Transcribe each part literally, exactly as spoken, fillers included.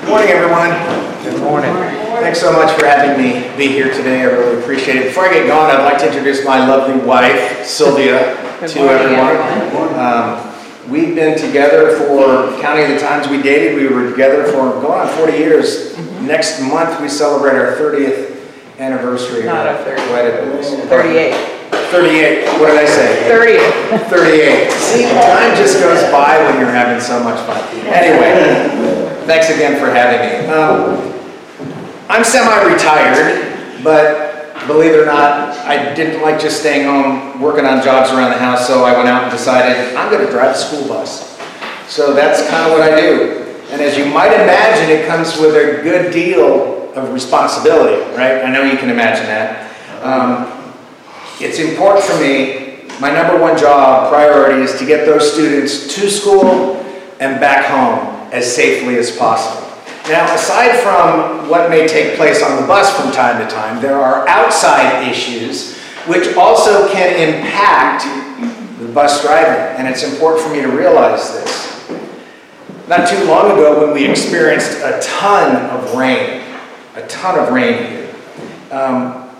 Morning, everyone. Good morning. Thanks so much for having me be here today. I really appreciate it. Before I get going, I'd like to introduce my lovely wife, Sylvia, Good to morning, everyone. everyone. Um, we've been together for, counting the times we dated, we were together for going on forty years. Mm-hmm. Next month, we celebrate our thirtieth anniversary. Not our thirtieth. Wedded. thirty-eight. thirty-eight. What did I say? thirtieth. thirty-eight. See, time just goes by when you're having so much fun. Anyway, thanks again for having me. Um, I'm semi-retired, but believe it or not, I didn't like just staying home working on jobs around the house, so I went out and decided I'm going to drive a school bus. So that's kind of what I do. And as you might imagine, it comes with a good deal of responsibility, right? I know you can imagine that. Um, it's important for me, my number one job priority is to get those students to school and back home as safely as possible. Now, aside from what may take place on the bus from time to time, there are outside issues which also can impact the bus driving, and it's important for me to realize this. Not too long ago, when we experienced a ton of rain, a ton of rain here, um,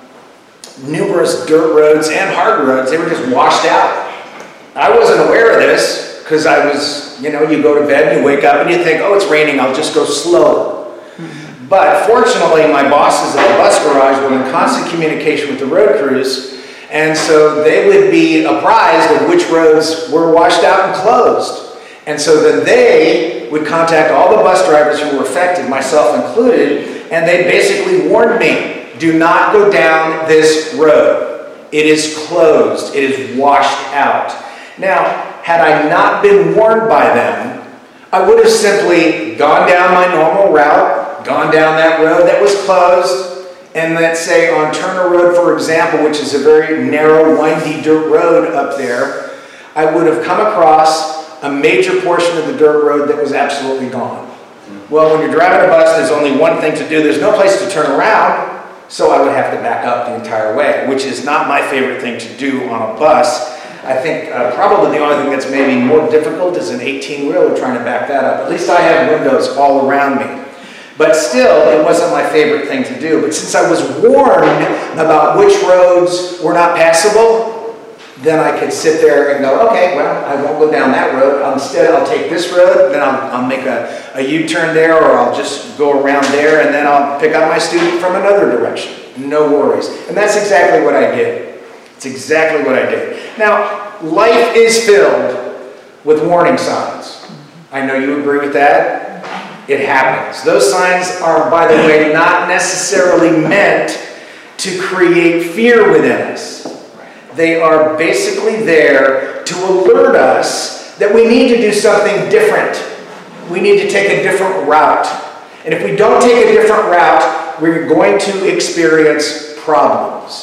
numerous dirt roads and hard roads, they were just washed out. I wasn't aware of this because I was, you know, you go to bed and you wake up and you think, oh, it's raining, I'll just go slow. Mm-hmm. But fortunately, my bosses at the bus garage were in constant communication with the road crews, and so they would be apprised of which roads were washed out and closed. And so then they would contact all the bus drivers who were affected, myself included, and they basically warned me, do not go down this road. It is closed. It is washed out. Now, had I not been warned by them, I would have simply gone down my normal route, gone down that road that was closed, and let's say on Turner Road, for example, which is a very narrow, windy dirt road up there, I would have come across a major portion of the dirt road that was absolutely gone. Well, when you're driving a bus, there's only one thing to do. There's no place to turn around, so I would have to back up the entire way, which is not my favorite thing to do on a bus. I think uh, probably the only thing that's maybe more difficult is an eighteen-wheeler trying to back that up. At least I have windows all around me. But still, it wasn't my favorite thing to do. But since I was warned about which roads were not passable, then I could sit there and go, okay, well, I won't go down that road. Instead, I'll take this road, then I'll, I'll make a, a U-turn there, or I'll just go around there, and then I'll pick up my student from another direction. No worries. And that's exactly what I did. It's exactly what I did. Now, life is filled with warning signs. I know you agree with that. It happens. Those signs are, by the way, not necessarily meant to create fear within us. They are basically there to alert us that we need to do something different. We need to take a different route. And if we don't take a different route, we're going to experience problems.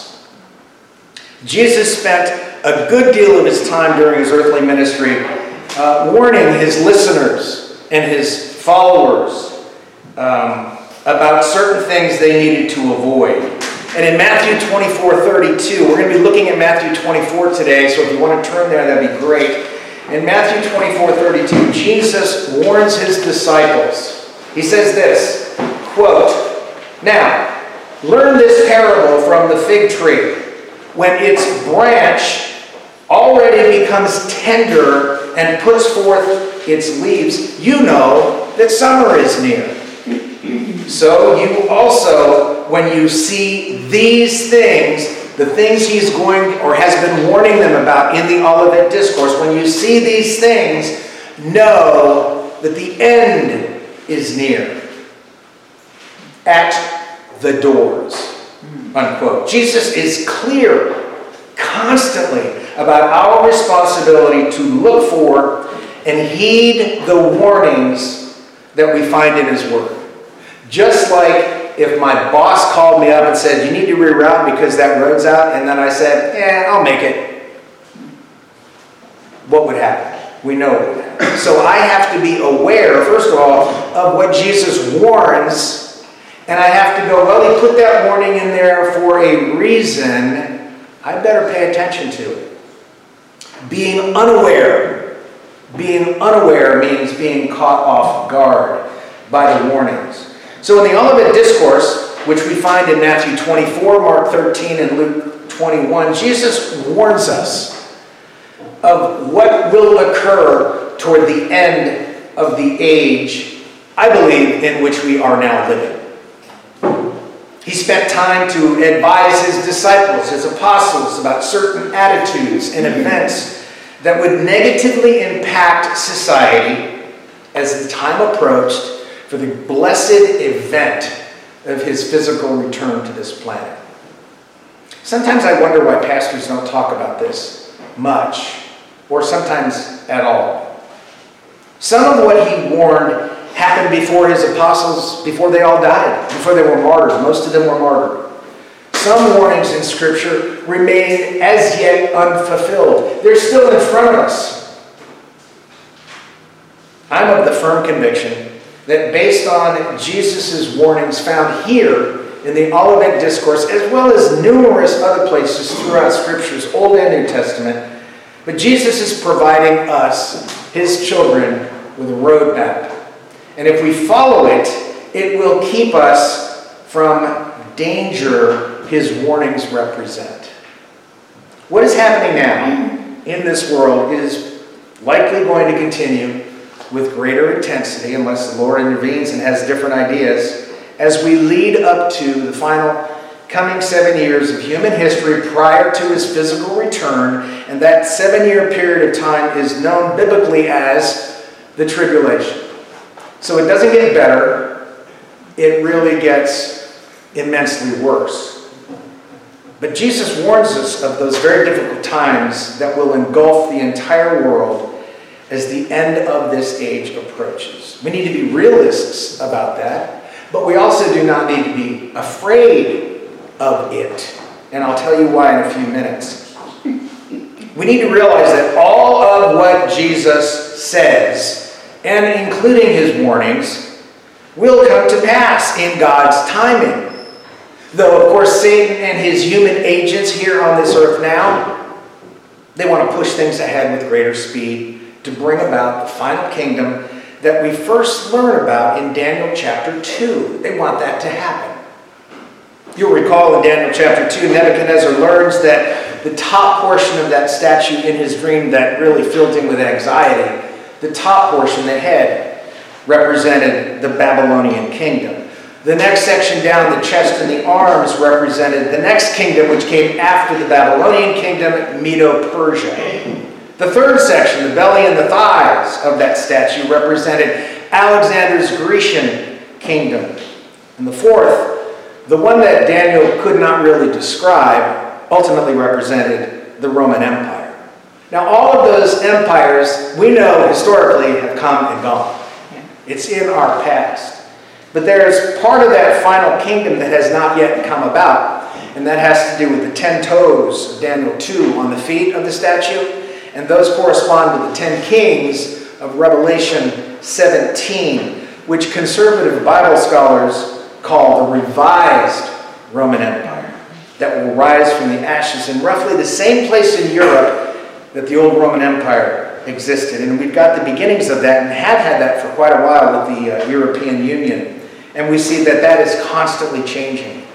Jesus spent a good deal of his time during his earthly ministry uh, warning his listeners and his followers um, about certain things they needed to avoid. And in Matthew twenty-four thirty-two, we're going to be looking at Matthew twenty-four today, so if you want to turn there, that'd be great. In Matthew twenty-four thirty-two, Jesus warns his disciples. He says this, quote, "Now, learn this parable from the fig tree. When its branch already becomes tender and puts forth its leaves, you know that summer is near. So you also, when you see these things, the things he's going or has been warning them about in the Olivet Discourse, when you see these things, know that the end is near. At the doors." Unquote. Jesus is clear constantly about our responsibility to look for and heed the warnings that we find in his word. Just like if my boss called me up and said, you need to reroute because that road's out, and then I said, yeah, I'll make it. What would happen? We know what would happen. So I have to be aware, first of all, of what Jesus warns, and I have to go, well, he put that warning in there for a reason. I better pay attention to it. Being unaware. Being unaware means being caught off guard. by the warnings. So in the Olivet Discourse, which we find in Matthew twenty-four, Mark thirteen, and Luke twenty-one, Jesus warns us of what will occur toward the end of the age, I believe, in which we are now living. He spent time to advise his disciples, his apostles, about certain attitudes and events that would negatively impact society as the time approached for the blessed event of his physical return to this planet. Sometimes I wonder why pastors don't talk about this much, or sometimes at all. Some of what he warned happened before his apostles, before they all died, before they were martyred. Most of them were martyred. Some warnings in Scripture remain as yet unfulfilled. They're still in front of us. I'm of the firm conviction that based on Jesus' warnings found here in the Olivet Discourse, as well as numerous other places throughout Scriptures, Old and New Testament, but Jesus is providing us, his children, with a roadmap. And if we follow it, it will keep us from danger his warnings represent. What is happening now in this world is likely going to continue with greater intensity, unless the Lord intervenes and has different ideas, as we lead up to the final coming seven years of human history prior to his physical return. And that seven-year period of time is known biblically as the tribulation. So it doesn't get better, it really gets immensely worse. But Jesus warns us of those very difficult times that will engulf the entire world as the end of this age approaches. We need to be realists about that, but we also do not need to be afraid of it. And I'll tell you why in a few minutes. We need to realize that all of what Jesus says, and including his warnings, will come to pass in God's timing. Though, of course, Satan and his human agents here on this earth now, they want to push things ahead with greater speed to bring about the final kingdom that we first learn about in Daniel chapter two. They want that to happen. You'll recall in Daniel chapter two, Nebuchadnezzar learns that the top portion of that statue in his dream that really filled him with anxiety, the top portion, the head, represented the Babylonian kingdom. The next section down, the chest and the arms, represented the next kingdom, which came after the Babylonian kingdom, Medo-Persia. The third section, the belly and the thighs of that statue, represented Alexander's Grecian kingdom. And the fourth, the one that Daniel could not really describe, ultimately represented the Roman Empire. Now, all of those empires, we know historically, have come and gone. It's in our past. But there's part of that final kingdom that has not yet come about, and that has to do with the ten toes of Daniel two on the feet of the statue, and those correspond to the ten kings of Revelation seventeen, which conservative Bible scholars call the revised Roman Empire, that will rise from the ashes in roughly the same place in Europe that the old Roman Empire existed. And we've got the beginnings of that and have had that for quite a while with the uh, European Union. And we see that that is constantly changing.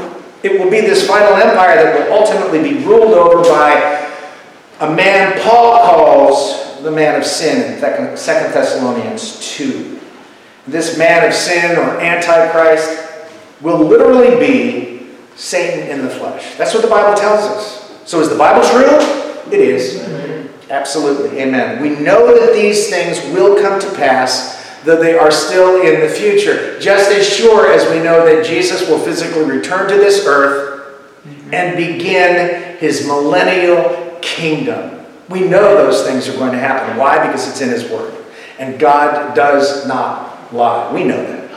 It will be this final empire that will ultimately be ruled over by a man Paul calls the man of sin in Second Thessalonians two. This man of sin, or Antichrist, will literally be Satan in the flesh. That's what the Bible tells us. So is the Bible true? It is. Amen. Absolutely. Amen. We know that these things will come to pass, though they are still in the future. Just as sure as we know that Jesus will physically return to this earth and begin his millennial kingdom. We know those things are going to happen. Why? Because it's in his word. And God does not lie. We know that.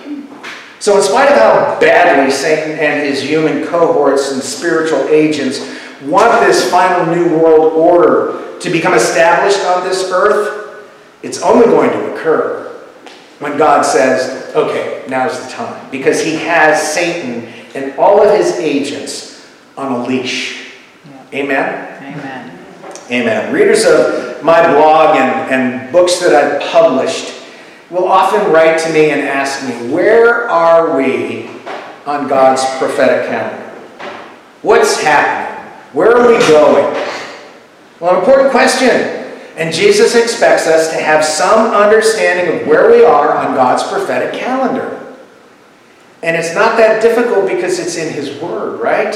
So in spite of how badly Satan and his human cohorts and spiritual agents want this final new world order to become established on this earth, it's only going to occur when God says, okay, now's the time. Because he has Satan and all of his agents on a leash. Yeah. Amen? Amen. Amen. Readers of my blog and, and books that I've published will often write to me and ask me, where are we on God's prophetic calendar? What's happening? Where are we going? Well, an important question. And Jesus expects us to have some understanding of where we are on God's prophetic calendar. And it's not that difficult because it's in His Word, right?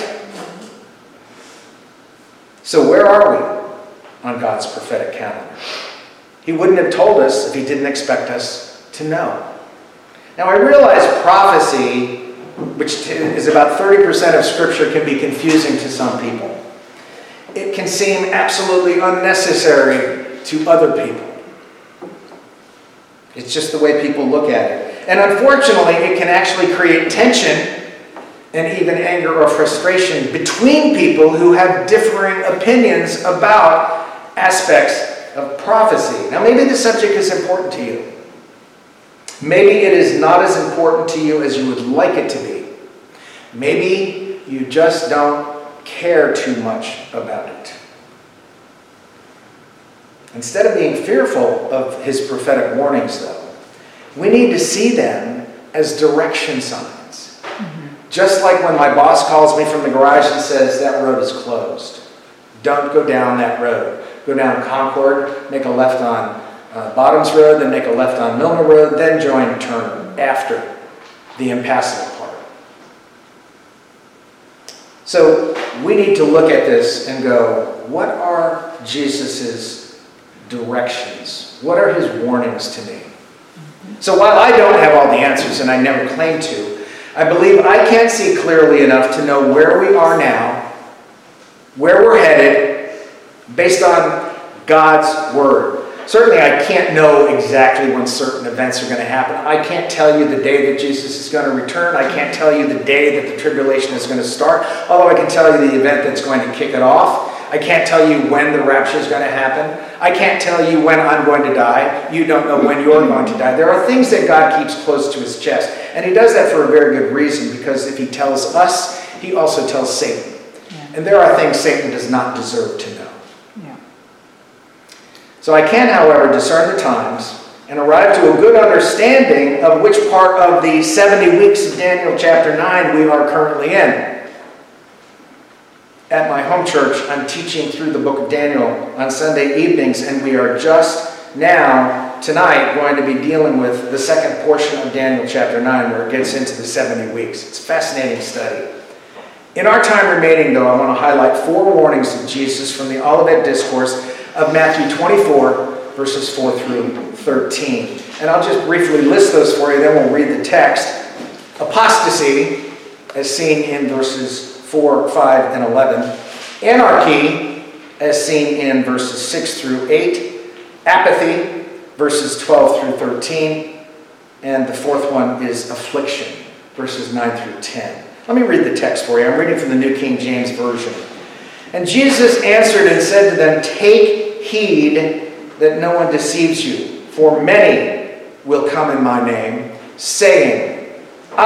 So where are we on God's prophetic calendar? He wouldn't have told us if He didn't expect us to know. Now, I realize prophecy, which is about thirty percent of Scripture, can be confusing to some people. It can seem absolutely unnecessary to other people. It's just the way people look at it. And unfortunately, it can actually create tension and even anger or frustration between people who have differing opinions about aspects of prophecy. Now, maybe the subject is important to you. Maybe it is not as important to you as you would like it to be. Maybe you just don't care too much about it. Instead of being fearful of His prophetic warnings, though, we need to see them as direction signs. Mm-hmm. Just like when my boss calls me from the garage and says, that road is closed. Don't go down that road. Go down Concord, make a left on uh, Bottoms Road, then make a left on Milner Road, then join Turner after the impassable part. So we need to look at this and go, what are Jesus's directions? What are His warnings to me? So while I don't have all the answers, and I never claim to, I believe I can see clearly enough to know where we are now, where we're headed, based on God's Word. Certainly I can't know exactly when certain events are going to happen. I can't tell you the day that Jesus is going to return. I can't tell you the day that the tribulation is going to start, although I can tell you the event that's going to kick it off. I can't tell you when the rapture is going to happen. I can't tell you when I'm going to die. You don't know when you're going to die. There are things that God keeps close to His chest. And He does that for a very good reason, because if He tells us, He also tells Satan. Yeah. And there are things Satan does not deserve to know. Yeah. So I can, however, discern the times and arrive to a good understanding of which part of the seventy weeks of Daniel chapter nine we are currently in. At my home church, I'm teaching through the book of Daniel on Sunday evenings, and we are just now, tonight, going to be dealing with the second portion of Daniel chapter nine, where it gets into the seventy weeks. It's a fascinating study. In our time remaining, though, I want to highlight four warnings of Jesus from the Olivet Discourse of Matthew twenty-four, verses four through thirteen. And I'll just briefly list those for you, then we'll read the text. Apostasy, as seen in verses four, five, and eleven. Anarchy, as seen in verses six through eight. Apathy, verses twelve through thirteen. And the fourth one is affliction, verses nine through ten. Let me read the text for you. I'm reading from the New King James Version. And Jesus answered and said to them, take heed that no one deceives you, for many will come in my name, saying,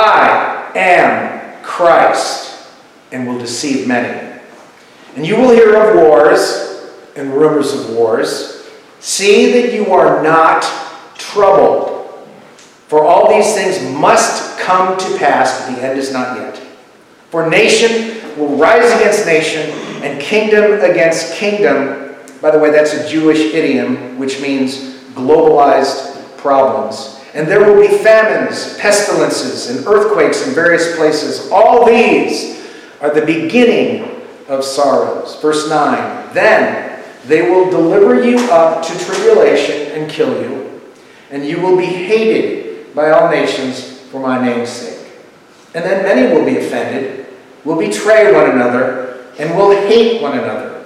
I am Christ, and will deceive many. And you will hear of wars and rumors of wars. See that you are not troubled, for all these things must come to pass, but the end is not yet. For nation will rise against nation, and kingdom against kingdom. By the way, that's a Jewish idiom, which means globalized problems. And there will be famines, pestilences, and earthquakes in various places. All these are the beginning of sorrows. Verse nine, then they will deliver you up to tribulation and kill you, and you will be hated by all nations for my name's sake. And then many will be offended, will betray one another, and will hate one another.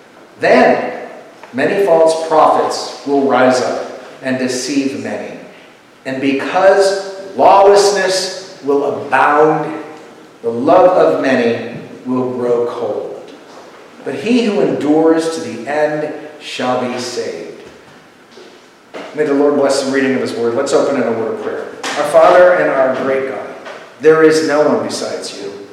Then many false prophets will rise up and deceive many. And because lawlessness will abound, the love of many will grow cold. But he who endures to the end shall be saved. May the Lord bless the reading of His word. Let's open in a word of prayer. Our Father and our great God, there is no one besides you.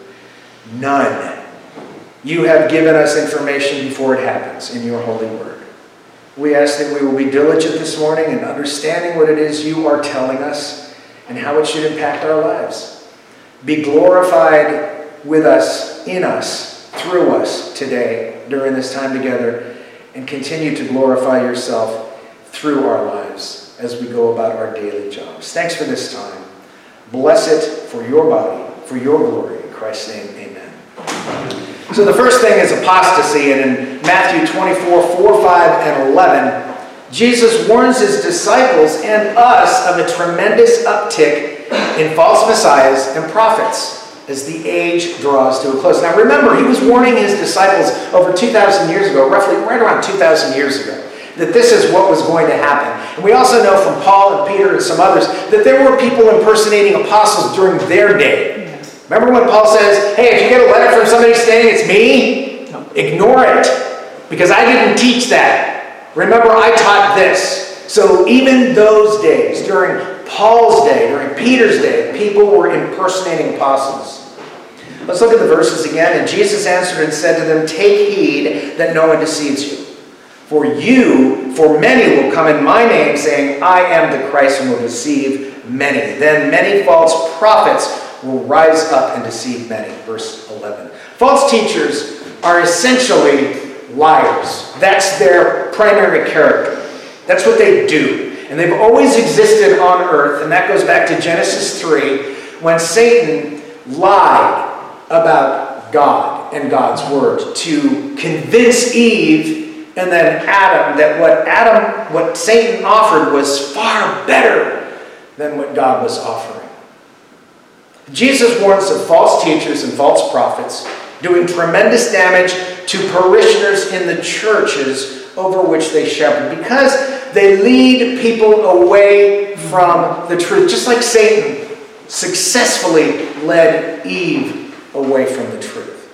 None. You have given us information before it happens in your holy word. We ask that we will be diligent this morning in understanding what it is you are telling us and how it should impact our lives. Be glorified with us, in us, through us today during this time together, and continue to glorify yourself through our lives as we go about our daily jobs. Thanks for this time. Bless it for your body, for your glory. In Christ's name, amen. So the first thing is apostasy, and in Matthew twenty-four, four, five, and eleven, Jesus warns his disciples and us of a tremendous uptick in false messiahs and prophets as the age draws to a close. Now remember, he was warning his disciples over two thousand years ago, roughly right around two thousand years ago, that this is what was going to happen. And we also know from Paul and Peter and some others that there were people impersonating apostles during their day. Remember when Paul says, hey, if you get a letter from somebody saying it's me, ignore it, because I didn't teach that. Remember, I taught this. So even those days, during Paul's day, during Peter's day, people were impersonating apostles. Let's look at the verses again. And Jesus answered and said to them, take heed that no one deceives you. For you, for many will come in my name, saying, I am the Christ, and will deceive many. Then many false prophets will rise up and deceive many. Verse eleven. False teachers are essentially liars. That's their primary character. That's what they do. And they've always existed on earth, and that goes back to Genesis three, when Satan lied about God and God's word to convince Eve and then Adam that what Adam, what Satan offered was far better than what God was offering. Jesus warns of false teachers and false prophets doing tremendous damage to parishioners in the churches over which they shepherd, because they lead people away from the truth, just like Satan successfully led Eve away from the truth.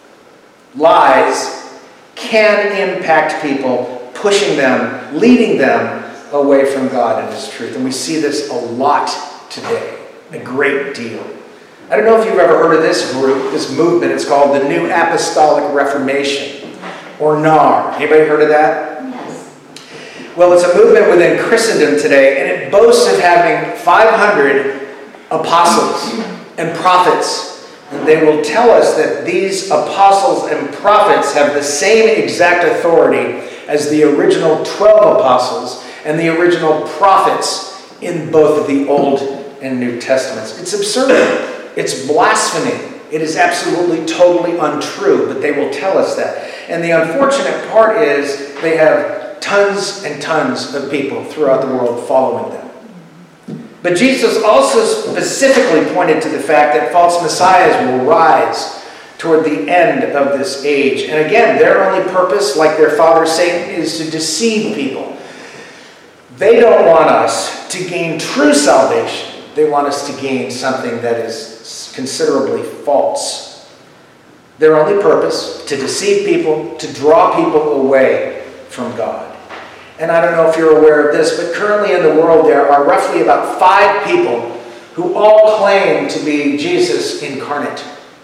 Lies can impact people, pushing them, leading them away from God and his truth. And we see this a lot today, a great deal. I don't know if you've ever heard of this group, this movement. It's called the New Apostolic Reformation, or N A R. Anybody heard of that? Yes. Well, it's a movement within Christendom today, and it boasts of having five hundred apostles and prophets. And they will tell us that these apostles and prophets have the same exact authority as the original twelve apostles and the original prophets in both of the Old and New Testaments. It's absurd. It's blasphemy. It is absolutely, totally untrue, but they will tell us that. And the unfortunate part is they have tons and tons of people throughout the world following them. But Jesus also specifically pointed to the fact that false messiahs will rise toward the end of this age. And again, their only purpose, like their father Satan, is to deceive people. They don't want us to gain true salvation. They want us to gain something that is considerably false. Their only purpose, to deceive people, to draw people away from God. And I don't know if you're aware of this, but currently in the world there are roughly about five people who all claim to be Jesus incarnate.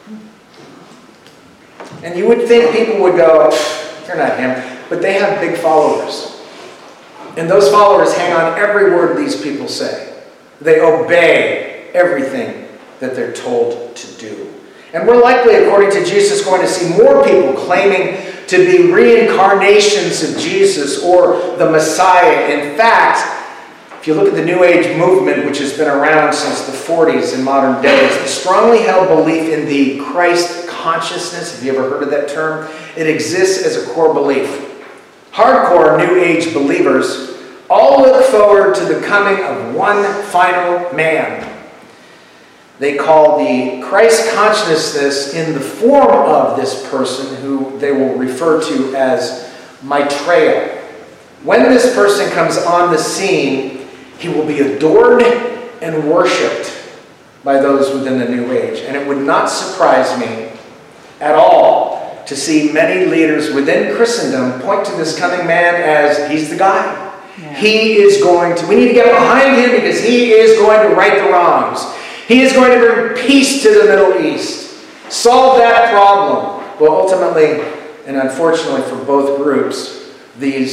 And you would think people would go, you're not him, but they have big followers. And those followers hang on every word these people say. They obey everything that they're told to do. And we're likely, according to Jesus, going to see more people claiming to be reincarnations of Jesus or the Messiah. In fact, if you look at the New Age movement, which has been around since the forties in modern days, the strongly held belief in the Christ consciousness, have you ever heard of that term? It exists as a core belief. Hardcore New Age believers all look forward to the coming of one final man. They call the Christ consciousness in the form of this person who they will refer to as Maitreya. When this person comes on the scene, he will be adored and worshipped by those within the New Age. And it would not surprise me at all to see many leaders within Christendom point to this coming man as he's the guy. Yeah. He is going to, we need to get behind him because he is going to right the wrongs. He is going to bring peace to the Middle East. Solve that problem. Well, ultimately, and unfortunately for both groups, these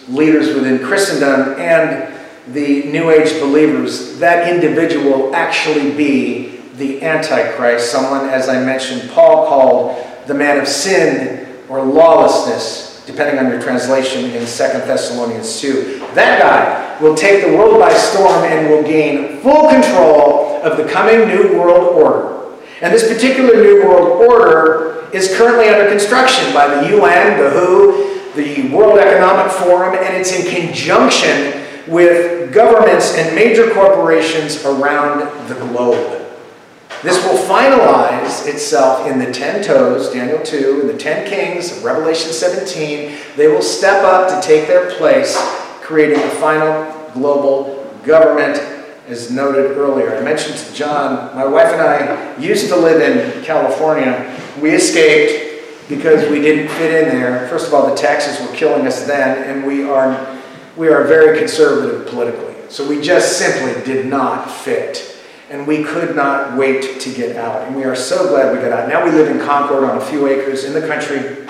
leaders within Christendom and the New Age believers, that individual will actually be the Antichrist, someone, as I mentioned, Paul called the man of sin or lawlessness, depending on your translation in Second Thessalonians two. That guy will take the world by storm and will gain full control of the coming New World Order. And this particular New World Order is currently under construction by the U N, the W H O, the World Economic Forum, and it's in conjunction with governments and major corporations around the globe. This will finalize itself in the ten toes, Daniel two, and the ten kings of Revelation seventeen. They will step up to take their place, creating the final global government, as noted earlier. I mentioned to John, my wife and I used to live in California. We escaped because we didn't fit in there. First of all, the taxes were killing us then, and we are, we are very conservative politically. So we just simply did not fit. And we could not wait to get out. And we are so glad we got out. Now we live in Concord on a few acres in the country.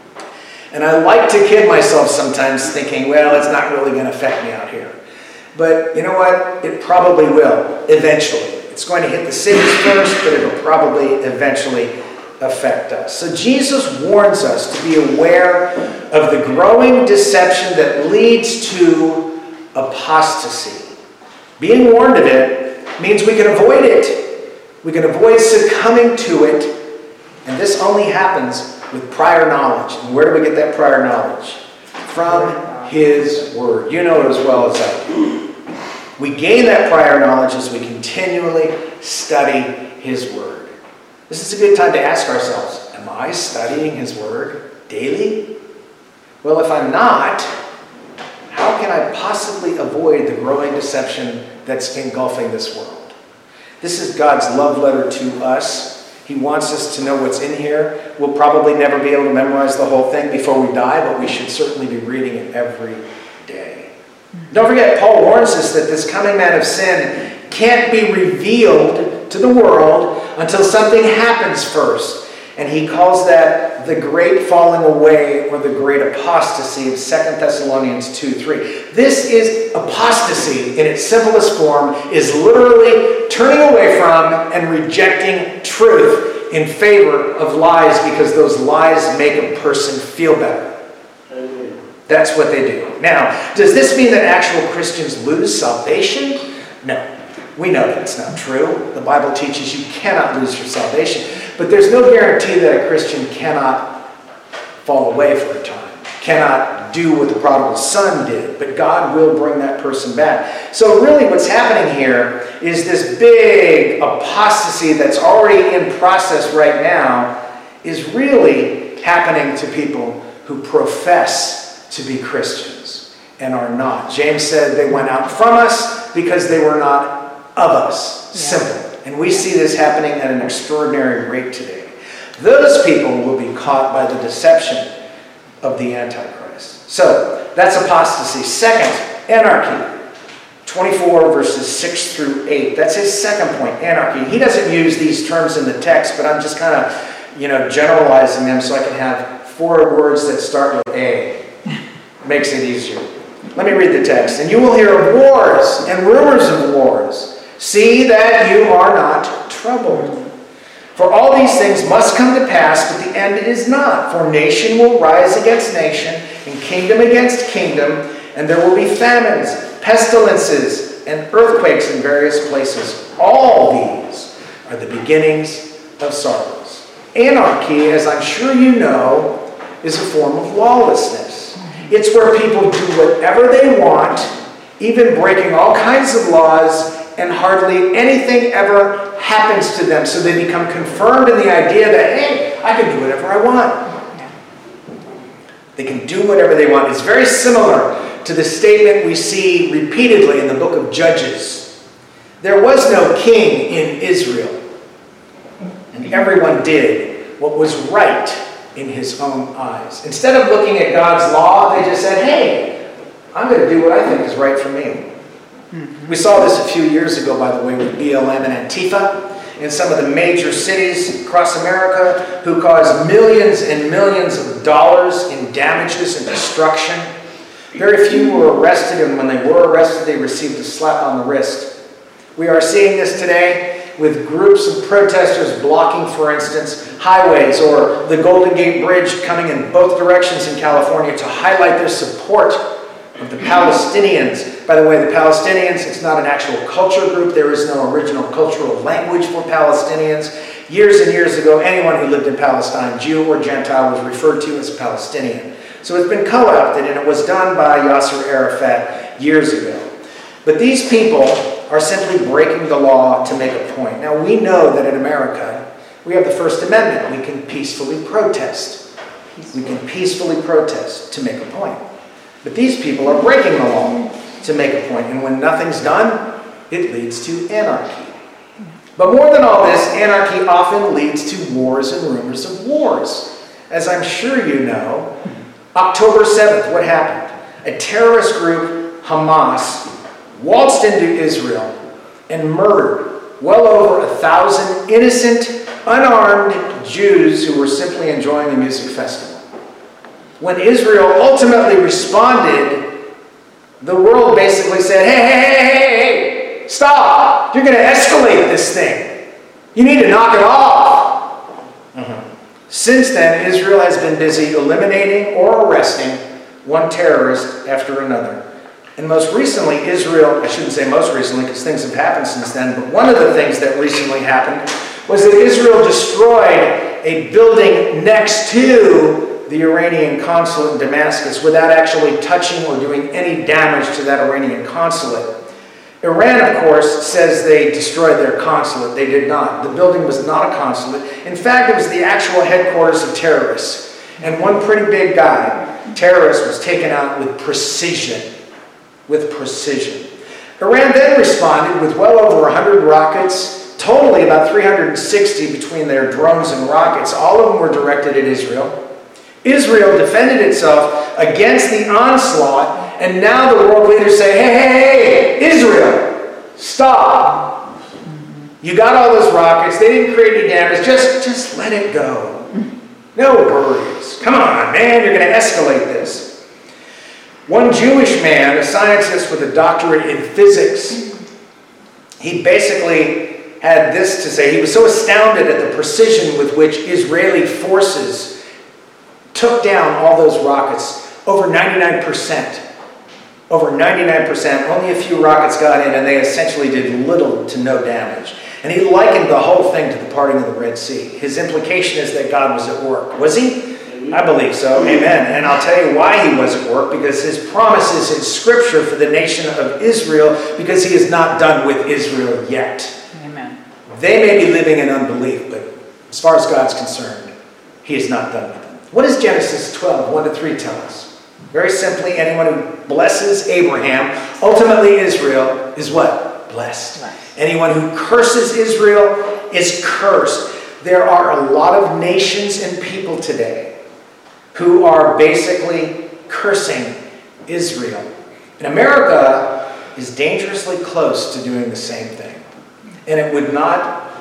And I like to kid myself sometimes thinking, well, it's not really going to affect me out here. But you know what? It probably will, eventually. It's going to hit the cities first, but it'll probably eventually affect us. So Jesus warns us to be aware of the growing deception that leads to apostasy. Being warned of it means we can avoid it. We can avoid succumbing to it. And this only happens with prior knowledge. And where do we get that prior knowledge? From His Word. You know it as well as I do. We gain that prior knowledge as we continually study His Word. This is a good time to ask ourselves, am I studying His Word daily? Well, if I'm not, how can I possibly avoid the growing deception that's engulfing this world? This is God's love letter to us. He wants us to know what's in here. We'll probably never be able to memorize the whole thing before we die, but we should certainly be reading it every day. Don't forget, Paul warns us that this coming man of sin can't be revealed to the world until something happens first. And he calls that the great falling away or the great apostasy of Second Thessalonians two three. This is apostasy in its simplest form, is literally turning away from and rejecting truth in favor of lies because those lies make a person feel better. That's what they do. Now, does this mean that actual Christians lose salvation? No. We know that's not true. The Bible teaches you cannot lose your salvation. But there's no guarantee that a Christian cannot fall away for a time, cannot do what the prodigal son did, but God will bring that person back. So really what's happening here is this big apostasy that's already in process right now is really happening to people who profess to be Christians and are not. James said they went out from us because they were not of us. Yeah. Simple. And we see this happening at an extraordinary rate today. Those people will be caught by the deception of the Antichrist. So, that's apostasy. Second, anarchy. twenty-four verses six through eight. That's his second point, anarchy. He doesn't use these terms in the text, but I'm just kind of, you know, generalizing them so I can have four words that start with A. Makes it easier. Let me read the text. And you will hear of wars and rumors of wars. See that you are not troubled. For all these things must come to pass, but the end is not. For nation will rise against nation, and kingdom against kingdom, and there will be famines, pestilences, and earthquakes in various places. All these are the beginnings of sorrows. Anarchy, as I'm sure you know, is a form of lawlessness. It's where people do whatever they want, even breaking all kinds of laws, and hardly anything ever happens to them. So they become confirmed in the idea that, hey, I can do whatever I want. They can do whatever they want. It's very similar to the statement we see repeatedly in the book of Judges. There was no king in Israel, and everyone did what was right in his own eyes. Instead of looking at God's law, they just said, hey, I'm going to do what I think is right for me. We saw this a few years ago, by the way, with B L M and Antifa in some of the major cities across America who caused millions and millions of dollars in damages and destruction. Very few were arrested, and when they were arrested, they received a slap on the wrist. We are seeing this today with groups of protesters blocking, for instance, highways or the Golden Gate Bridge, coming in both directions in California to highlight their support of the Palestinians. By the way, the Palestinians, it's not an actual culture group. There is no original cultural language for Palestinians. Years and years ago, anyone who lived in Palestine, Jew or Gentile, was referred to as Palestinian. So it's been co-opted, and it was done by Yasser Arafat years ago. But these people are simply breaking the law to make a point. Now, we know that in America, we have the First Amendment. We can peacefully protest. We can peacefully protest to make a point. But these people are breaking the law to make a point. And when nothing's done, it leads to anarchy. But more than all this, anarchy often leads to wars and rumors of wars. As I'm sure you know, October seventh, what happened? A terrorist group, Hamas, waltzed into Israel and murdered well over a thousand innocent, unarmed Jews who were simply enjoying the music festival. When Israel ultimately responded, the world basically said, hey, hey, hey, hey, hey, stop! You're going to escalate this thing. You need to knock it off. Mm-hmm. Since then, Israel has been busy eliminating or arresting one terrorist after another. And most recently, Israel, I shouldn't say most recently because things have happened since then, but one of the things that recently happened was that Israel destroyed a building next to the Iranian consulate in Damascus without actually touching or doing any damage to that Iranian consulate. Iran, of course, says they destroyed their consulate. They did not. The building was not a consulate. In fact, it was the actual headquarters of terrorists. And one pretty big guy, terrorist, was taken out with precision. With precision. Iran then responded with well over one hundred rockets, totally about three hundred sixty between their drones and rockets. All of them were directed at Israel. Israel defended itself against the onslaught, and now the world leaders say, hey, hey, hey, Israel, stop. You got all those rockets. They didn't create any damage. Just, just let it go. No worries. Come on, man, you're going to escalate this. One Jewish man, a scientist with a doctorate in physics, he basically had this to say. He was so astounded at the precision with which Israeli forces took down all those rockets, over ninety-nine percent. Over ninety-nine percent. Only a few rockets got in, and they essentially did little to no damage. And he likened the whole thing to the parting of the Red Sea. His implication is that God was at work. Was he? I believe so. Amen. And I'll tell you why he was at work, because his promises in Scripture for the nation of Israel, because he is not done with Israel yet. Amen. They may be living in unbelief, but as far as God's concerned, he is not done with them. What does Genesis twelve, one to three tell us? Very simply, anyone who blesses Abraham, ultimately Israel, is what? Blessed. Blessed. Anyone who curses Israel is cursed. There are a lot of nations and people today who are basically cursing Israel. And America is dangerously close to doing the same thing. And it would not,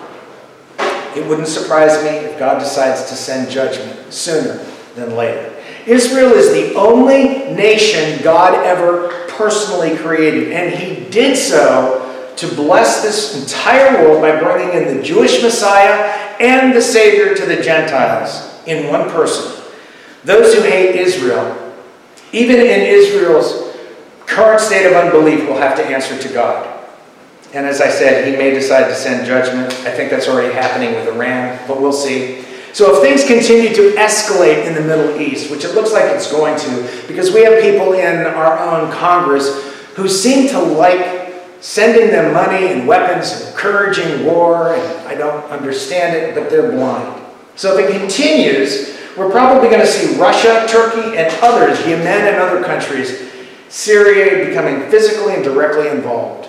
it wouldn't surprise me if God decides to send judgment sooner than later. Israel is the only nation God ever personally created, and he did so to bless this entire world by bringing in the Jewish Messiah and the Savior to the Gentiles in one person. Those who hate Israel, even in Israel's current state of unbelief, will have to answer to God. And as I said, he may decide to send judgment. I think that's already happening with Iran, but we'll see. So if things continue to escalate in the Middle East, which it looks like it's going to, because we have people in our own Congress who seem to like sending them money and weapons and encouraging war, and I don't understand it, but they're blind. So if it continues, we're probably going to see Russia, Turkey, and others, Yemen and other countries, Syria becoming physically and directly involved.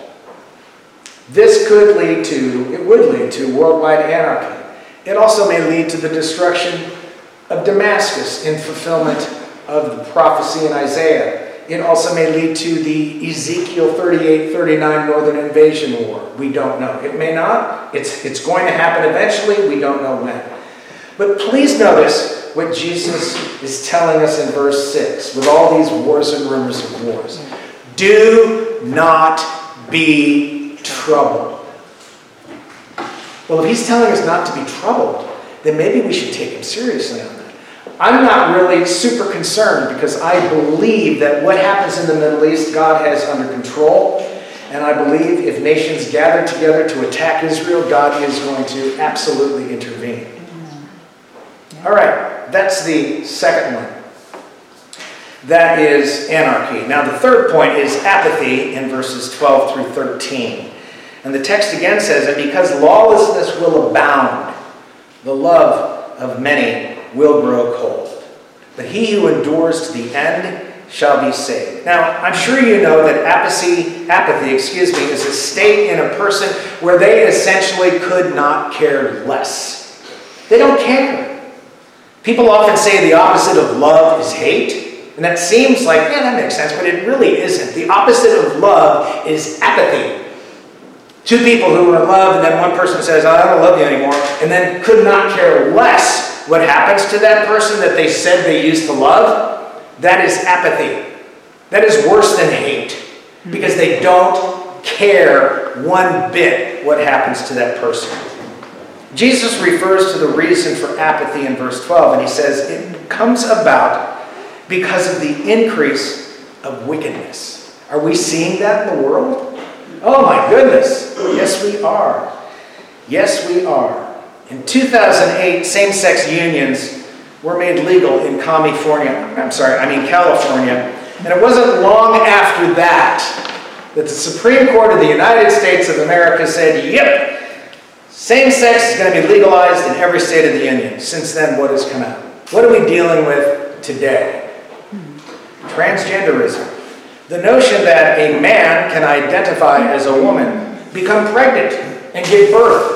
This could lead to, it would lead to worldwide anarchy. It also may lead to the destruction of Damascus in fulfillment of the prophecy in Isaiah. It also may lead to the Ezekiel thirty-eight thirty-nine Northern Invasion War. We don't know. It may not. It's, it's going to happen eventually. We don't know when. But please notice what Jesus is telling us in verse six, with all these wars and rumors of wars. Do not be troubled. Well, if he's telling us not to be troubled, then maybe we should take him seriously on that. I'm not really super concerned because I believe that what happens in the Middle East, God has under control. And I believe if nations gather together to attack Israel, God is going to absolutely intervene. All right, that's the second one. That is anarchy. Now the third point is apathy in verses twelve through thirteen. And the text again says, and because lawlessness will abound, the love of many will grow cold. But he who endures to the end shall be saved. Now, I'm sure you know that apathy, apathy, excuse me, is a state in a person where they essentially could not care less. They don't care. People often say the opposite of love is hate. And that seems like, yeah, that makes sense, but it really isn't. The opposite of love is apathy. Two people who are in love, and then one person says, I don't love you anymore, and then could not care less what happens to that person that they said they used to love. That is apathy. That is worse than hate, because they don't care one bit what happens to that person. Jesus refers to the reason for apathy in verse twelve, and he says it comes about because of the increase of wickedness. Are we seeing that in the world? Oh my goodness. Yes, we are. Yes, we are. In two thousand eight, same-sex unions were made legal in California. I'm sorry, I mean California. And it wasn't long after that that the Supreme Court of the United States of America said, yep, same-sex is going to be legalized in every state of the union. Since then, what has come out? What are we dealing with today? Transgenderism. The notion that a man can identify as a woman, become pregnant, and give birth.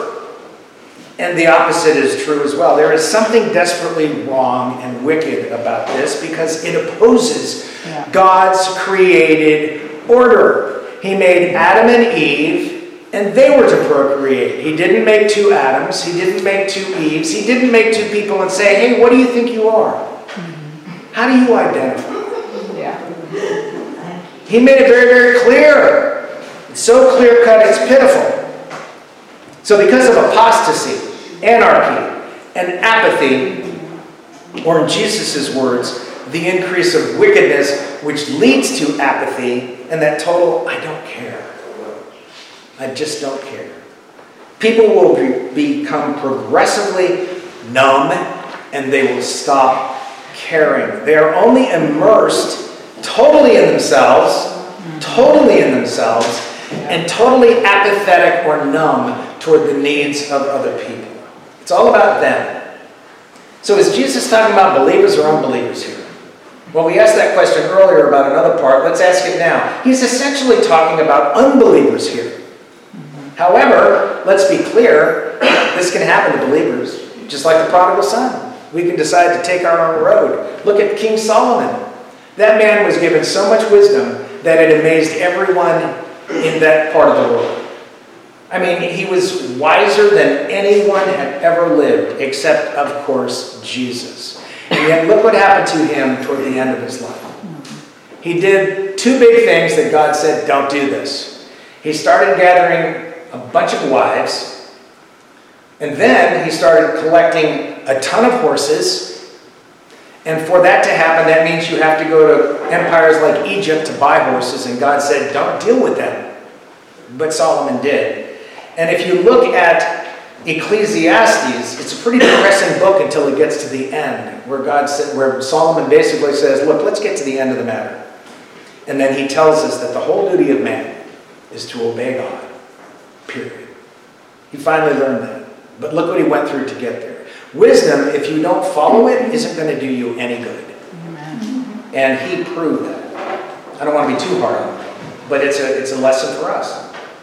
And the opposite is true as well. There is something desperately wrong and wicked about this because it opposes yeah. God's created order. He made Adam and Eve, and they were to procreate. He didn't make two Adams. He didn't make two Eves. He didn't make two people and say, hey, what do you think you are? Mm-hmm. How do you identify? Yeah. He made it very, very clear. It's so clear-cut, it's pitiful. So because of apostasy, anarchy, and apathy, or in Jesus' words, the increase of wickedness which leads to apathy and that total, I don't care. I just don't care. People will be, become progressively numb and they will stop caring. They are only immersed totally in themselves, totally in themselves, and totally apathetic or numb toward the needs of other people. It's all about them. So is Jesus talking about believers or unbelievers here? Well, we asked that question earlier about another part. Let's ask it now. He's essentially talking about unbelievers here. Mm-hmm. However, let's be clear, this can happen to believers, just like the prodigal son. We can decide to take our own road. Look at King Solomon. That man was given so much wisdom that it amazed everyone in that part of the world. I mean, he was wiser than anyone had ever lived, except, of course, Jesus. And yet, look what happened to him toward the end of his life. He did two big things that God said, don't do this. He started gathering a bunch of wives, and then he started collecting a ton of horses. And for that to happen, that means you have to go to empires like Egypt to buy horses, and God said, don't deal with them. But Solomon did. And if you look at Ecclesiastes, it's a pretty depressing book until it gets to the end, where God said, where Solomon basically says, look, let's get to the end of the matter. And then he tells us that the whole duty of man is to obey God. Period. He finally learned that. But look what he went through to get there. Wisdom, if you don't follow it, isn't going to do you any good. Amen. And he proved that. I don't want to be too hard on him, but it's a, it's a lesson for us.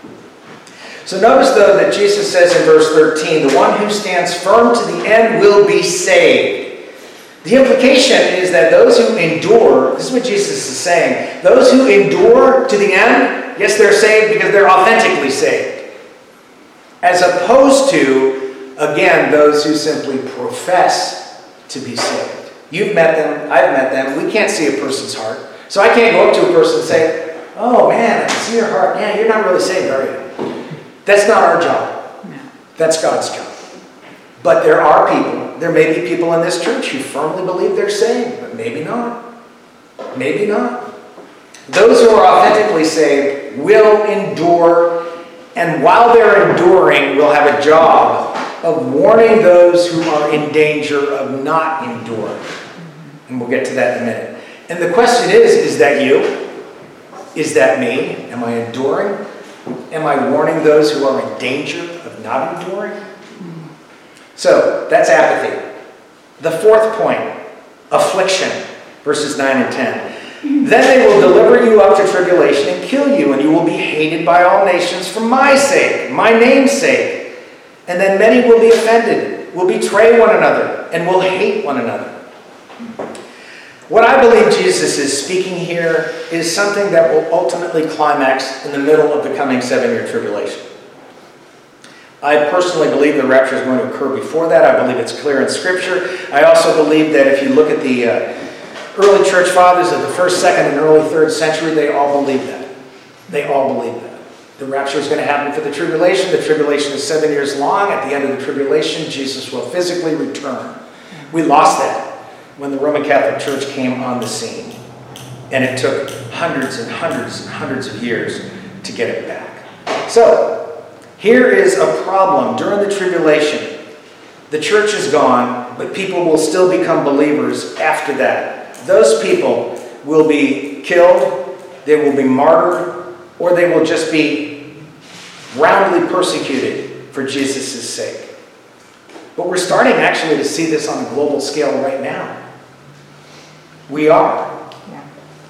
So notice, though, that Jesus says in verse thirteen, the one who stands firm to the end will be saved. The implication is that those who endure, this is what Jesus is saying, those who endure to the end, yes, they're saved because they're authentically saved. As opposed to, again, those who simply profess to be saved. You've met them, I've met them. We can't see a person's heart. So I can't go up to a person and say, oh man, I can see your heart. Yeah, you're not really saved, are you? That's not our job. No. That's God's job. But there are people, there may be people in this church who firmly believe they're saved, but maybe not. Maybe not. Those who are authentically saved will endure, and while they're enduring, will have a job of warning those who are in danger of not enduring. And we'll get to that in a minute. And the question is, is that you? Is that me? Am I enduring? Am I warning those who are in danger of not enduring? So, that's apathy. The fourth point, affliction, verses nine and ten. Then they will deliver you up to tribulation and kill you, and you will be hated by all nations for my sake, my name's sake. And then many will be offended, will betray one another, and will hate one another. What I believe Jesus is speaking here is something that will ultimately climax in the middle of the coming seven-year tribulation. I personally believe the rapture is going to occur before that. I believe it's clear in Scripture. I also believe that if you look at the uh, early church fathers of the first, second, and early third century, they all believe that. They all believe that. The rapture is going to happen for the tribulation. The tribulation is seven years long. At the end of the tribulation, Jesus will physically return. We lost that when the Roman Catholic Church came on the scene. And it took hundreds and hundreds and hundreds of years to get it back. So, here is a problem. During the tribulation, the church is gone, but people will still become believers after that. Those people will be killed, they will be martyred, or they will just be roundly persecuted for Jesus' sake. But we're starting actually to see this on a global scale right now. We are. Yeah.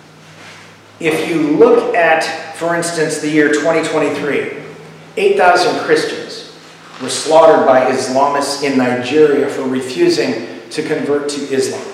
If you look at, for instance, the year twenty twenty-three, eight thousand Christians were slaughtered by Islamists in Nigeria for refusing to convert to Islam.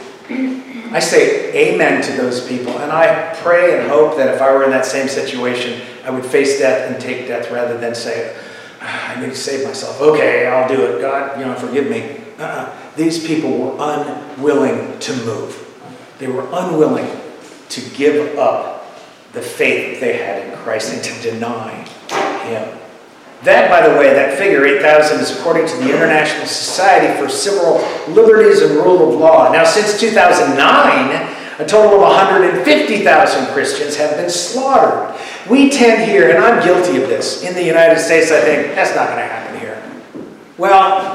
I say amen to those people, and I pray and hope that if I were in that same situation, I would face death and take death rather than say, I need to save myself. Okay, I'll do it. God, you know, forgive me. Uh-uh. These people were unwilling to move. They were unwilling to give up the faith they had in Christ and to deny Him. That, by the way, that figure, eight thousand, is according to the International Society for Civil Liberties and Rule of Law. Now, since two thousand nine, a total of one hundred fifty thousand Christians have been slaughtered. We tend here, and I'm guilty of this, in the United States, I think, that's not going to happen here. Well,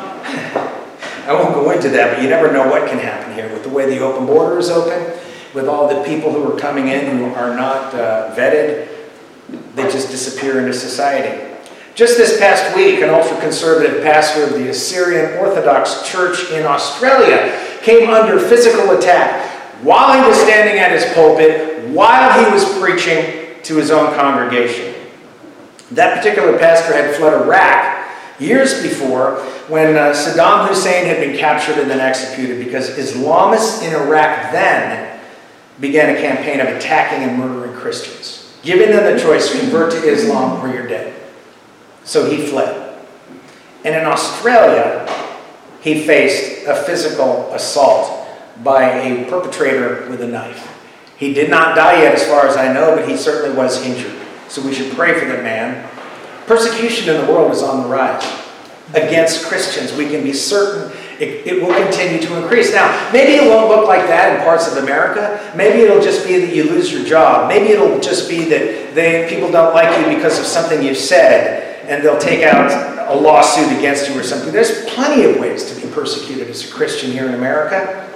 I won't go into that, but you never know what can happen here. With the way the open border is open, with all the people who are coming in who are not uh, vetted, they just disappear into society. Just this past week, an ultra-conservative pastor of the Assyrian Orthodox Church in Australia came under physical attack while he was standing at his pulpit, while he was preaching to his own congregation. That particular pastor had fled Iraq years before when uh, Saddam Hussein had been captured and then executed because Islamists in Iraq then began a campaign of attacking and murdering Christians, giving them the choice to convert to Islam or you're dead. So he fled. And in Australia, he faced a physical assault by a perpetrator with a knife. He did not die yet, as far as I know, but he certainly was injured. So we should pray for that man. Persecution in the world is on the rise against Christians. We can be certain it, it will continue to increase. Now, maybe it won't look like that in parts of America. Maybe it'll just be that you lose your job. Maybe it'll just be that they, people don't like you because of something you've said, and they'll take out a lawsuit against you or something. There's plenty of ways to be persecuted as a Christian here in America,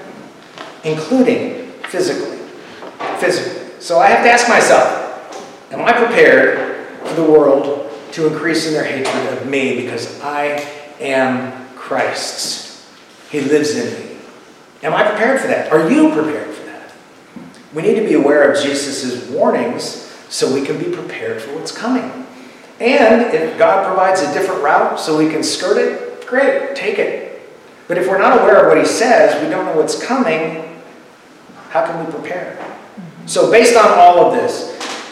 including physically. Physically. So I have to ask myself, am I prepared for the world to increase in their hatred of me because I am Christ's? He lives in me. Am I prepared for that? Are you prepared for that? We need to be aware of Jesus' warnings so we can be prepared for what's coming. And if God provides a different route so we can skirt it, great, take it. But if we're not aware of what He says, we don't know what's coming, how can we prepare? So based on all of this,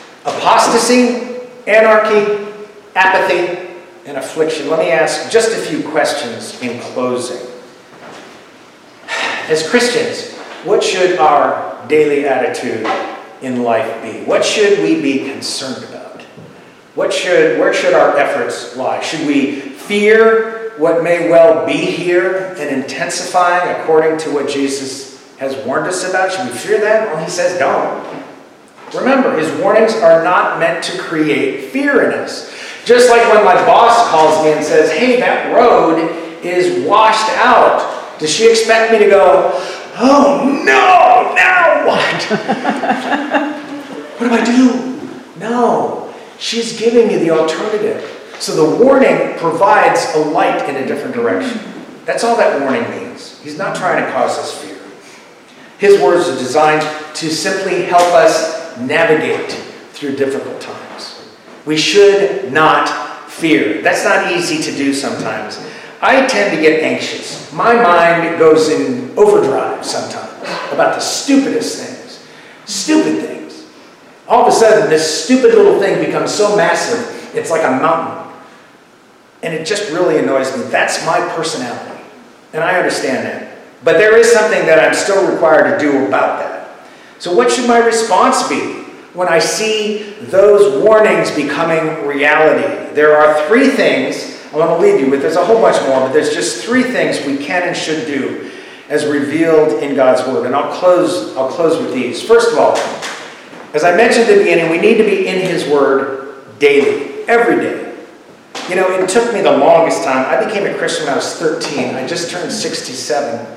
apostasy, anarchy, apathy, and affliction, let me ask just a few questions in closing. As Christians, what should our daily attitude in life be? What should we be concerned about? What should, where should our efforts lie? Should we fear what may well be here and intensifying according to what Jesus has warned us about? Should we fear that? Well, he says don't. Remember, his warnings are not meant to create fear in us. Just like when my boss calls me and says, hey, that road is washed out. Does she expect me to go, oh no, now what? What do I do? No, she's giving you the alternative. So the warning provides a light in a different direction. That's all that warning means. He's not trying to cause us fear. His words are designed to simply help us navigate through difficult times. We should not fear. That's not easy to do sometimes. I tend to get anxious. My mind goes in overdrive sometimes about the stupidest things. Stupid things. All of a sudden, this stupid little thing becomes so massive, it's like a mountain. And it just really annoys me. That's my personality. And I understand that. But there is something that I'm still required to do about that. So what should my response be when I see those warnings becoming reality? There are three things I want to leave you with. There's a whole bunch more, but there's just three things we can and should do as revealed in God's Word. And I'll close, I'll close with these. First of all, as I mentioned at the beginning, we need to be in His Word daily, every day. You know, it took me the longest time. I became a Christian when I was thirteen. I just turned sixty-seven.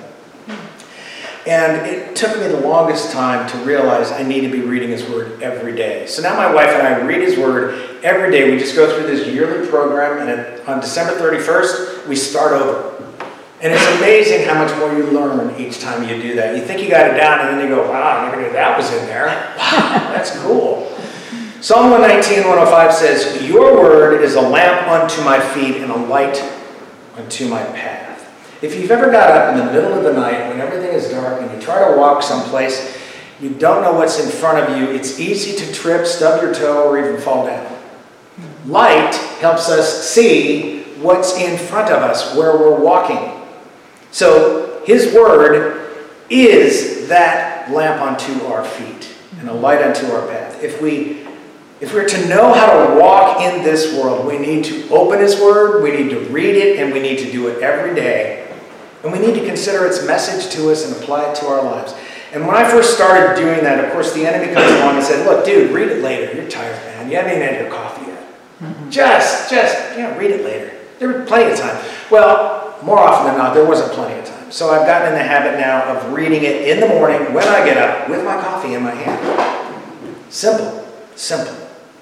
And it took me the longest time to realize I need to be reading His Word every day. So now my wife and I read His Word every day. We just go through this yearly program, and on December thirty-first, we start over. And it's amazing how much more you learn each time you do that. You think you got it down, and then you go, wow, I never knew that was in there. Wow, that's cool. Psalm one nineteen, one oh five says, your word is a lamp unto my feet and a light unto my path. If you've ever got up in the middle of the night when everything is dark and you try to walk someplace, you don't know what's in front of you, it's easy to trip, stub your toe, or even fall down. Light helps us see what's in front of us, where we're walking. So His Word is that lamp unto our feet and a light unto our path. If we If we're to know how to walk in this world, we need to open His Word, we need to read it, and we need to do it every day. And we need to consider its message to us and apply it to our lives. And when I first started doing that, of course, the enemy comes along and said, look, dude, read it later. You're tired, man. You haven't even had your coffee yet. Mm-hmm. Just, just, you know, read it later. There was plenty of time. Well, more often than not, there wasn't plenty of time. So I've gotten in the habit now of reading it in the morning when I get up with my coffee in my hand. Simple, simple.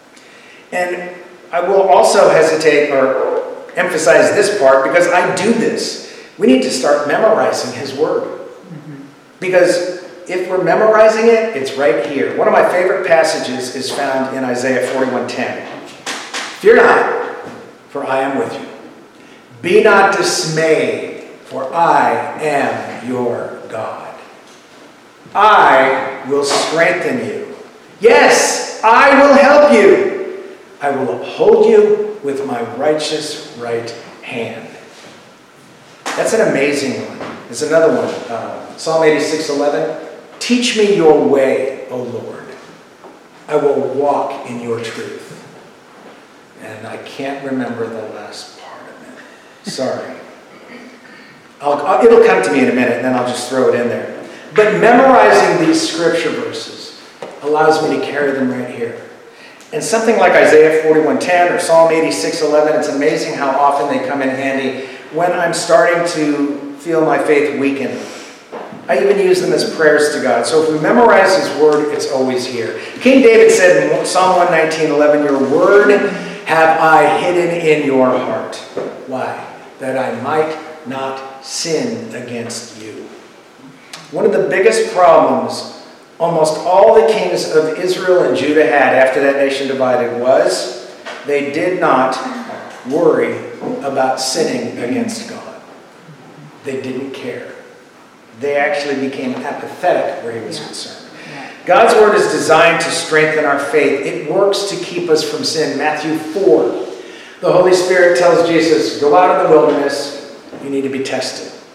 And I will also hesitate or emphasize this part because I do this. We need to start memorizing His Word. Mm-hmm. Because if we're memorizing it, it's right here. One of my favorite passages is found in Isaiah forty-one ten. Fear not, for I am with you. Be not dismayed, for I am your God. I will strengthen you. Yes, I will help you. I will uphold you with my righteous right hand. That's an amazing one. There's another one. Uh, Psalm eighty-six eleven. Teach me your way, O Lord. I will walk in your truth. And I can't remember the last part of it. Sorry. I'll, I'll, it'll come to me in a minute, and then I'll just throw it in there. But memorizing these scripture verses allows me to carry them right here. And something like Isaiah forty-one ten or Psalm eighty-six eleven, it's amazing how often they come in handy when I'm starting to feel my faith weaken. I even use them as prayers to God. So if we memorize His Word, it's always here. King David said in Psalm one nineteen eleven, your word have I hidden in your heart. Why? That I might not sin against you. One of the biggest problems almost all the kings of Israel and Judah had after that nation divided was they did not worry about sinning against God. They didn't care. They actually became apathetic where He was concerned. God's Word is designed to strengthen our faith. It works to keep us from sin. Matthew four, the Holy Spirit tells Jesus, go out in the wilderness, you need to be tested.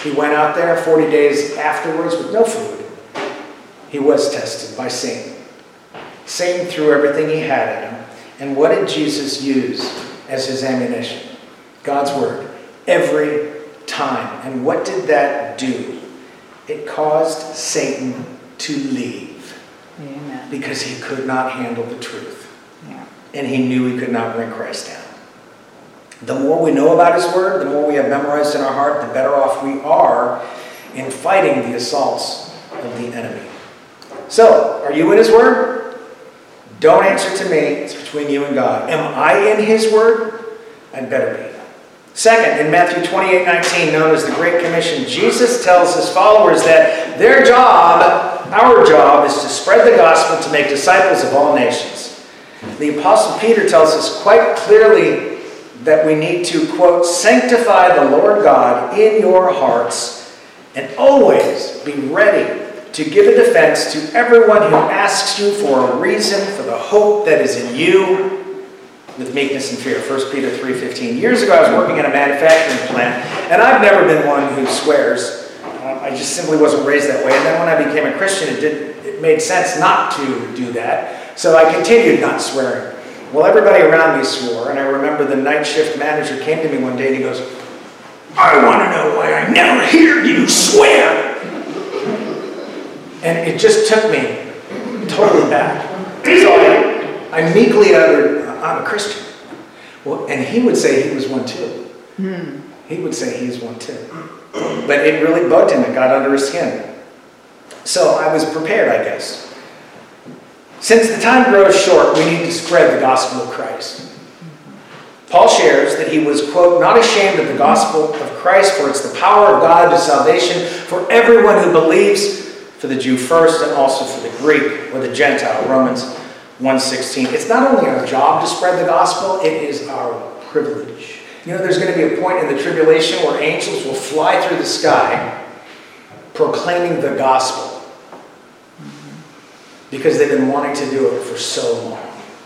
He went out there forty days afterwards with no food. He was tested by Satan. Satan threw everything he had at him. And what did Jesus use as his ammunition? God's word. Every time. And what did that do? It caused Satan to leave. Amen. Because he could not handle the truth. Yeah. And he knew he could not bring Christ down. The more we know about his word, the more we have memorized in our heart, the better off we are in fighting the assaults of the enemy. So, are you in his word? Don't answer to me. It's between you and God. Am I in his word? I'd better be. Second, in Matthew twenty-eight nineteen, known as the Great Commission, Jesus tells his followers that their job, our job, is to spread the gospel to make disciples of all nations. The Apostle Peter tells us quite clearly that we need to, quote, sanctify the Lord God in your hearts and always be ready to give a defense to everyone who asks you for a reason for the hope that is in you with meekness and fear. First Peter three fifteen. Years ago, I was working in a manufacturing plant, and I've never been one who swears. Uh, I just simply wasn't raised that way. And then when I became a Christian, it did it made sense not to do that. So I continued not swearing. Well, everybody around me swore, and I remember the night shift manager came to me one day and he goes, "I want to know why I never hear you swear." And it just took me totally back. So I, I meekly uttered, "I'm a Christian." Well, and he would say he was one too. Mm. He would say he's one too. But it really bugged him. It got under his skin. So I was prepared, I guess. Since the time grows short, we need to spread the gospel of Christ. Paul shares that he was, quote, not ashamed of the gospel of Christ, for it's the power of God to salvation for everyone who believes, for the Jew first and also for the Greek or the Gentile, Romans one sixteen. It's not only our job to spread the gospel, it is our privilege. You know, there's going to be a point in the tribulation where angels will fly through the sky proclaiming the gospel because they've been wanting to do it for so long.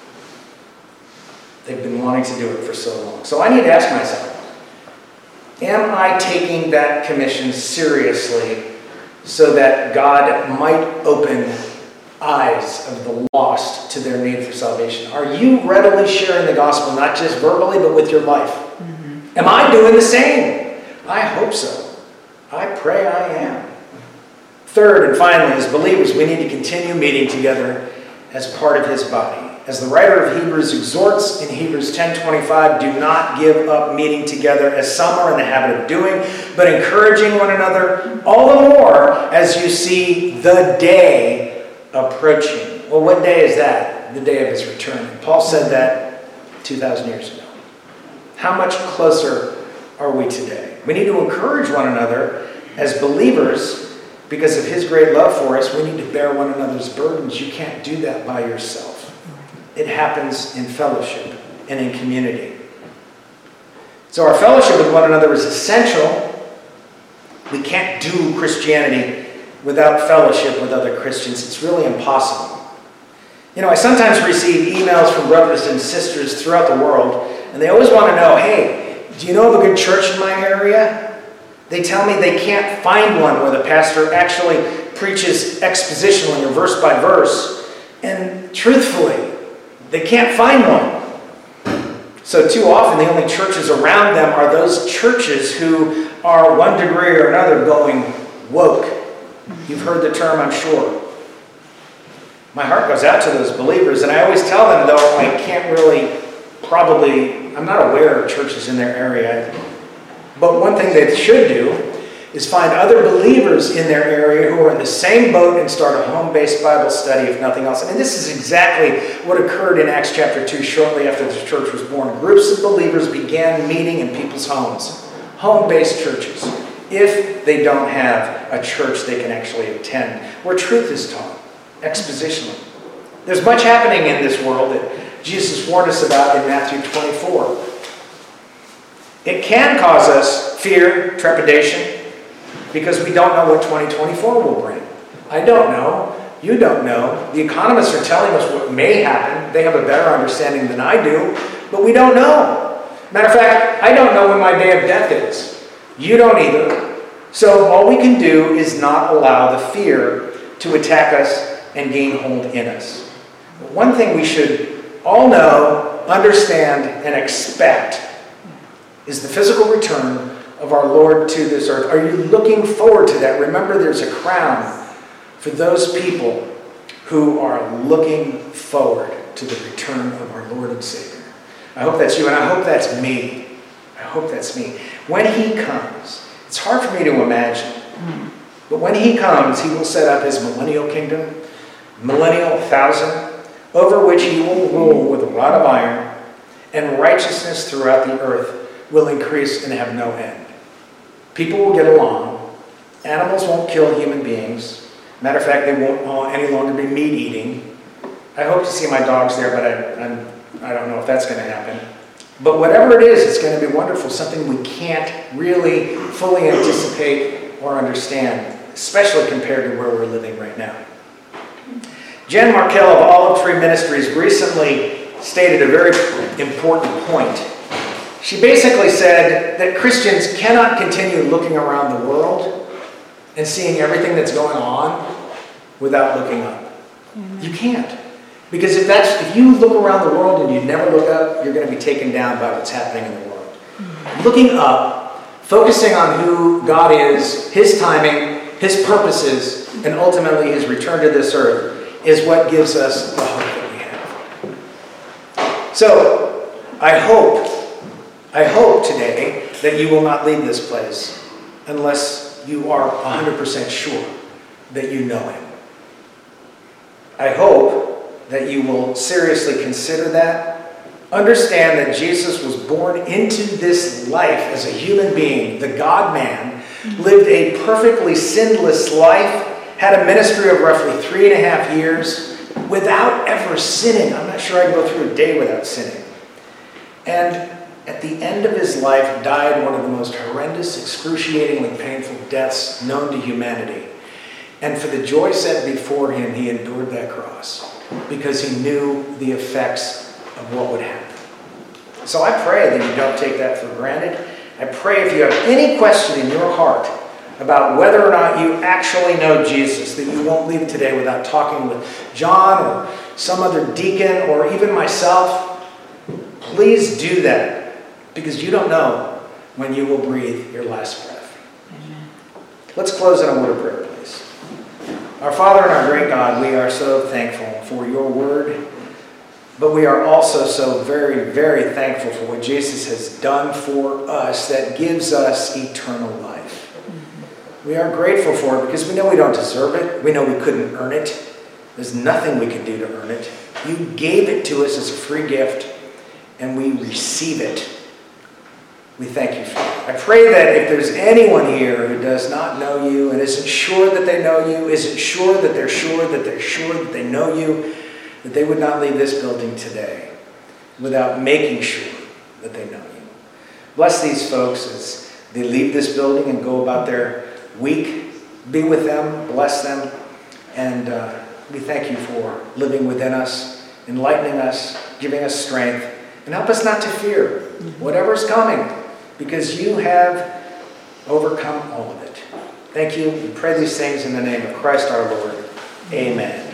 They've been wanting to do it for so long. So I need to ask myself, am I taking that commission seriously so that God might open eyes of the lost to their need for salvation? Are you readily sharing the gospel, not just verbally, but with your life? Mm-hmm. Am I doing the same? I hope so. I pray I am. Third and finally, as believers, we need to continue meeting together as part of his body. As the writer of Hebrews exhorts in Hebrews ten twenty-five, do not give up meeting together as some are in the habit of doing, but encouraging one another all the more as you see the day approaching. Well, what day is that? The day of his return. Paul said that two thousand years ago. How much closer are we today? We need to encourage one another as believers because of his great love for us. We need to bear one another's burdens. You can't do that by yourself. It happens in fellowship and in community. So our fellowship with one another is essential. We can't do Christianity without fellowship with other Christians. It's really impossible. You know, I sometimes receive emails from brothers and sisters throughout the world, and they always want to know, hey, do you know of a good church in my area? They tell me they can't find one where the pastor actually preaches expositionally or verse by verse. And truthfully, they can't find one. So too often the only churches around them are those churches who are one degree or another going woke. You've heard the term, I'm sure. My heart goes out to those believers, and I always tell them, though, I can't really probably, I'm not aware of churches in their area. But one thing they should do is find other believers in their area who are in the same boat and start a home-based Bible study, if nothing else. I mean, this is exactly what occurred in Acts chapter two shortly after the church was born. Groups of believers began meeting in people's homes, home-based churches, if they don't have a church they can actually attend, where truth is taught, expositionally. There's much happening in this world that Jesus warned us about in Matthew twenty-four. It can cause us fear, trepidation, because we don't know what twenty twenty-four will bring. I don't know. You don't know. The economists are telling us what may happen. They have a better understanding than I do, but we don't know. Matter of fact, I don't know when my day of death is. You don't either. So all we can do is not allow the fear to attack us and gain hold in us. But one thing we should all know, understand, and expect is the physical return of our Lord to this earth. Are you looking forward to that? Remember, there's a crown for those people who are looking forward to the return of our Lord and Savior. I hope that's you, and I hope that's me. I hope that's me. When he comes, it's hard for me to imagine, but when he comes, he will set up his millennial kingdom, millennial thousand, over which he will rule with a rod of iron, and righteousness throughout the earth will increase and have no end. People will get along. Animals won't kill human beings. Matter of fact, they won't any longer be meat eating. I hope to see my dogs there, but I, I'm, I don't know if that's going to happen. But whatever it is, it's going to be wonderful, something we can't really fully anticipate or understand, especially compared to where we're living right now. Jen Markell of Olive Tree Ministries recently stated a very important point. She basically said that Christians cannot continue looking around the world and seeing everything that's going on without looking up. Mm-hmm. You can't. Because if that's if you look around the world and you never look up, you're going to be taken down by what's happening in the world. Mm-hmm. Looking up, focusing on who God is, his timing, his purposes, and ultimately his return to this earth is what gives us the hope that we have. So, I hope, I hope today that you will not leave this place unless you are one hundred percent sure that you know him. I hope that you will seriously consider that. Understand that Jesus was born into this life as a human being, the God-man, lived a perfectly sinless life, had a ministry of roughly three and a half years without ever sinning. I'm not sure I can go through a day without sinning. And at the end of his life, died one of the most horrendous, excruciatingly painful deaths known to humanity. And for the joy set before him, he endured that cross because he knew the effects of what would happen. So I pray that you don't take that for granted. I pray if you have any question in your heart about whether or not you actually know Jesus, that you won't leave today without talking with John or some other deacon or even myself. Please do that, because you don't know when you will breathe your last breath. Amen. Let's close in a word of prayer, please. Our Father and our great God, we are so thankful for your word, but we are also so very, very thankful for what Jesus has done for us that gives us eternal life. We are grateful for it because we know we don't deserve it. We know we couldn't earn it. There's nothing we can do to earn it. You gave it to us as a free gift, and we receive it. We thank you for it. I pray that if there's anyone here who does not know you and isn't sure that they know you, isn't sure that they're sure that they're sure that they know you, that they would not leave this building today without making sure that they know you. Bless these folks as they leave this building and go about their week. Be with them, bless them, and uh, we thank you for living within us, enlightening us, giving us strength, and help us not to fear whatever's coming, because you have overcome all of it. Thank you. We pray these things in the name of Christ our Lord. Amen.